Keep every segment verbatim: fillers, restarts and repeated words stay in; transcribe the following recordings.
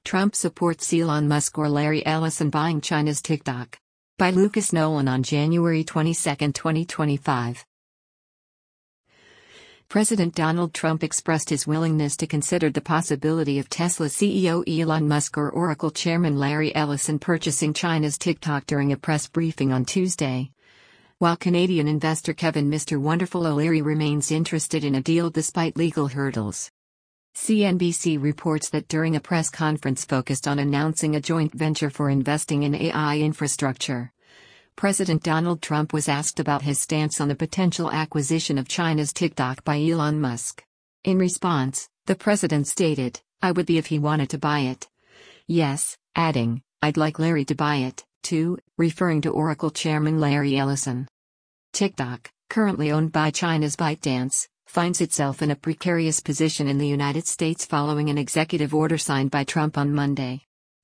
Trump supports Elon Musk or Larry Ellison buying China's TikTok. By Lucas Nolan on January twenty-second, twenty twenty-five. President Donald Trump expressed his willingness to consider the possibility of Tesla C E O Elon Musk or Oracle chairman Larry Ellison purchasing China's TikTok during a press briefing on Tuesday. While Canadian investor Kevin Mister Wonderful O'Leary remains interested in a deal despite legal hurdles. C N B C reports that during a press conference focused on announcing a joint venture for investing in A I infrastructure, President Donald Trump was asked about his stance on the potential acquisition of China's TikTok by Elon Musk. In response, the president stated, "I would be if he wanted to buy it. Yes," adding, "I'd like Larry to buy it, too," referring to Oracle chairman Larry Ellison. TikTok, currently owned by China's ByteDance, finds itself in a precarious position in the United States following an executive order signed by Trump on Monday.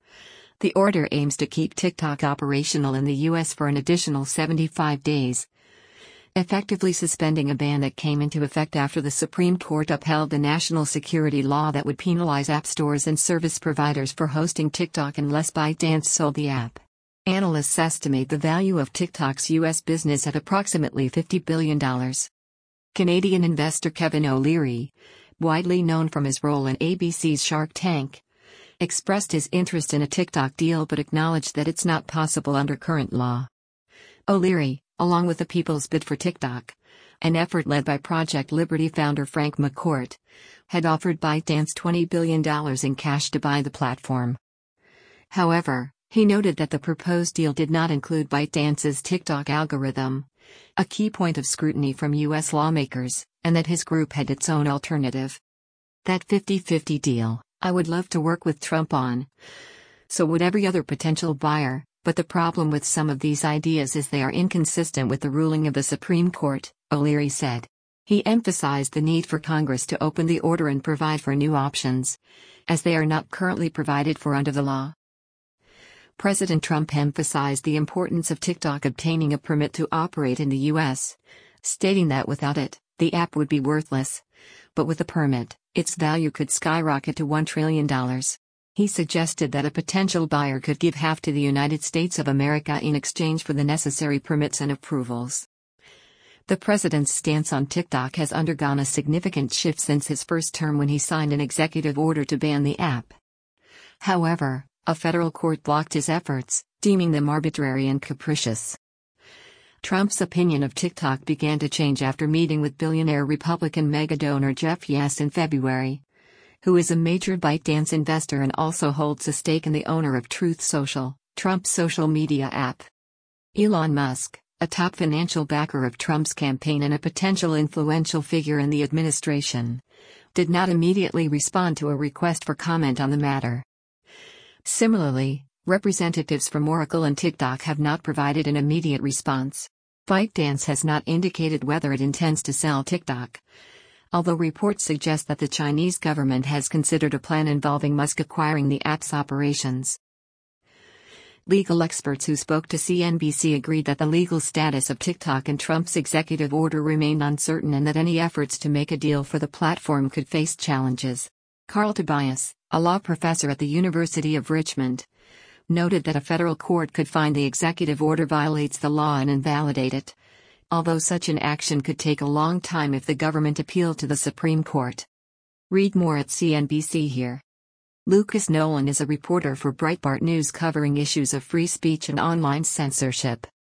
The order aims to keep TikTok operational in the U S for an additional seventy-five days, effectively suspending a ban that came into effect after the Supreme Court upheld the national security law that would penalize app stores and service providers for hosting TikTok unless ByteDance sold the app. Analysts estimate the value of TikTok's U S business at approximately fifty billion dollars. Canadian investor Kevin O'Leary, widely known from his role in A B C's Shark Tank, expressed his interest in a TikTok deal but acknowledged that it's not possible under current law. O'Leary, along with the People's Bid for TikTok, an effort led by Project Liberty founder Frank McCourt, had offered ByteDance twenty billion dollars in cash to buy the platform. However, he noted that the proposed deal did not include ByteDance's TikTok algorithm, a key point of scrutiny from U S lawmakers, and that his group had its own alternative. "That fifty-fifty deal, I would love to work with Trump on. So would every other potential buyer, but the problem with some of these ideas is they are inconsistent with the ruling of the Supreme Court," O'Leary said. He emphasized the need for Congress to open the order and provide for new options, as they are not currently provided for under the law. President Trump emphasized the importance of TikTok obtaining a permit to operate in the U S, stating that without it, the app would be worthless, but with a permit, its value could skyrocket to one trillion dollars. He suggested that a potential buyer could give half to the United States of America in exchange for the necessary permits and approvals. The president's stance on TikTok has undergone a significant shift since his first term when he signed an executive order to ban the app. However, a federal court blocked his efforts, deeming them arbitrary and capricious. Trump's opinion of TikTok began to change after meeting with billionaire Republican mega-donor Jeff Yass in February, who is a major ByteDance investor and also holds a stake in the owner of Truth Social, Trump's social media app. Elon Musk, a top financial backer of Trump's campaign and a potential influential figure in the administration, did not immediately respond to a request for comment on the matter. Similarly, representatives from Oracle and TikTok have not provided an immediate response. ByteDance has not indicated whether it intends to sell TikTok, although reports suggest that the Chinese government has considered a plan involving Musk acquiring the app's operations. Legal experts who spoke to C N B C agreed that the legal status of TikTok and Trump's executive order remained uncertain and that any efforts to make a deal for the platform could face challenges. Carl Tobias, a law professor at the University of Richmond, noted that a federal court could find the executive order violates the law and invalidate it, although such an action could take a long time if the government appealed to the Supreme Court. Read more at C N B C here. Lucas Nolan is a reporter for Breitbart News covering issues of free speech and online censorship.